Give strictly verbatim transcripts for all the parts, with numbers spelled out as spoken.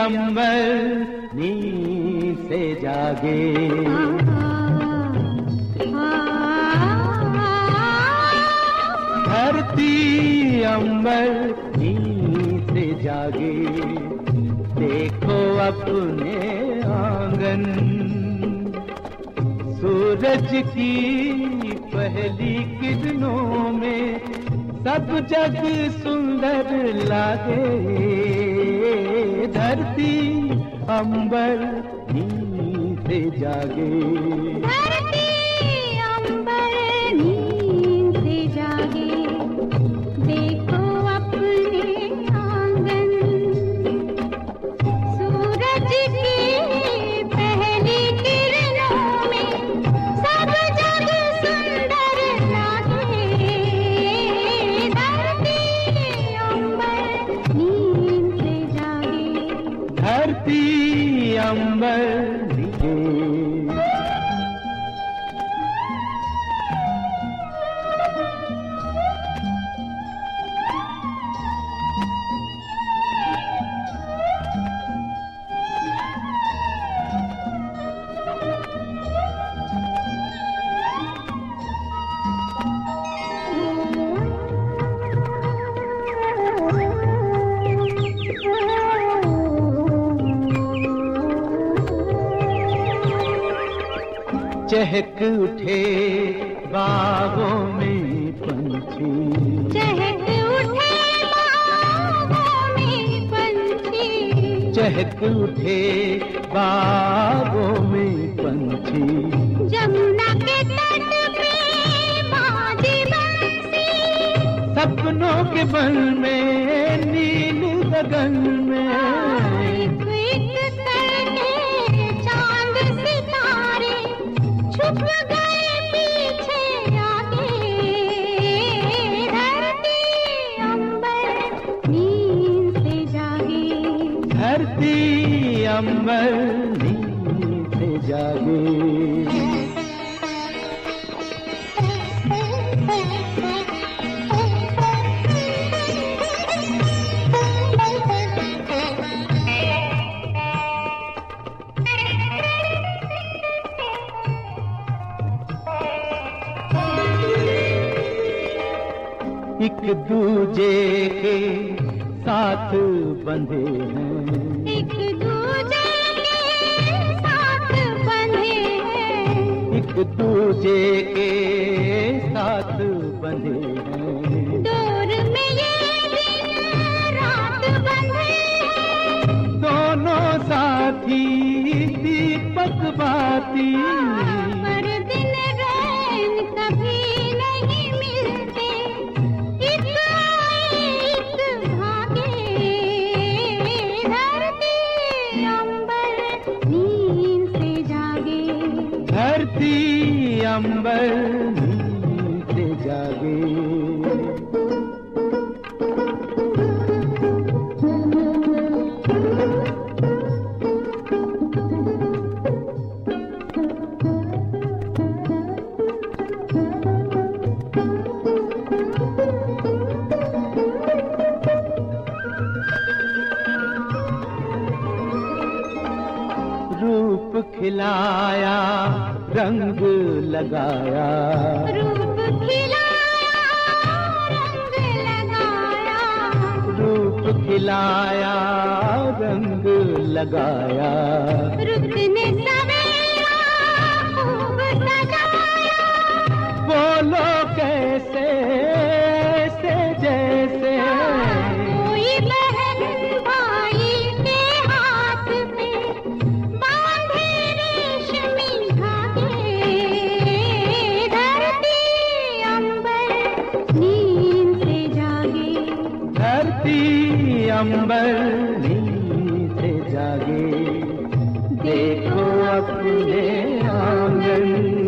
अंबर नींद से जागे। धरती अंबर नींद से जागे, देखो अपने आंगन, सूरज की पहली किरणों में सब जग सुंदर लागे। धरती अंबर नींद से जागे। धरती अंबर नींद से जागे, देखो अपने आंगन, सूरज की पहली किरणों में सब जग सुंदर लागे। धरती अंबर नींद से जागे। धरती अंबर चहक उठे बागों में पंछी, चहक उठे बागों में पंछी, चहक उठे बागों में पंछी, जमुना के तट पे बाजे बंसी, सपनों के बन में नील गगन में छुप गए पीछे आगे। धरती अंबर नींद से जागे। धरती अंबर नींद से जागे। एक दूजे के साथ बंधे हैं, एक दूजे के साथ बंधे हैं, एक दूजे के साथ बंधे हैं, डोर में ये दिन रात बंधे हैं, दोनों साथी दीपक बाती, पर दिन रैन कभी नहीं मिलते, एक आए एक भागे। धरती अंबर नींद से जागे। धरती अंबर नींद से जागे। रूप खिलाया रंग लगाया, रूप खिलाया रंग लगाया, रूप खिलाया रंग लगाया, रुत ने सवेरा खूब सजाया, बोलो कैसे से जैसे कोई बहन भाई के हाथ पे बांधे रेशमी धागे। धरती अंबर नींद से जागे। धरती अंबर नींद से जागे, देखो अपने आंगन,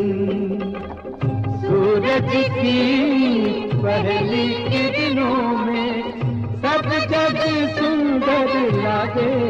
सूरज की पहली किरणों में सब जग सुंदर लागे।